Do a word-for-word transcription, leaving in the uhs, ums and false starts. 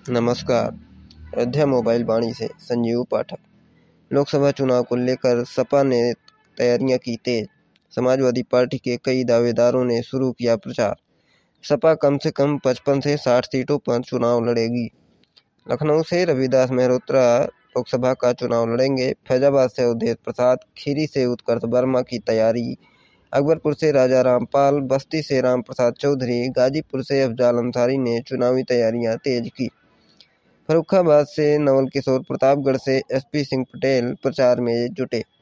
नमस्कार। अयोध्या मोबाइल वाणी से संजीव पाठक। लोकसभा चुनाव को लेकर सपा ने तैयारियां की तेज। समाजवादी पार्टी के कई दावेदारों ने शुरू किया प्रचार। सपा कम से कम पचपन से साठ सीटों पर चुनाव लड़ेगी। लखनऊ से रविदास मेहरोत्रा लोकसभा का चुनाव लड़ेंगे। फैजाबाद से अवधेश प्रसाद, खीरी से उत्कर्ष वर्मा की तैयारी। अकबरपुर से राजा रामपाल, बस्ती से राम प्रसाद चौधरी, गाजीपुर से अफजाल अंसारी ने चुनावी तैयारियां तेज की। फर्रुखाबाद से नवल किशोर, प्रतापगढ़ से एसपी सिंह पटेल प्रचार में जुटे।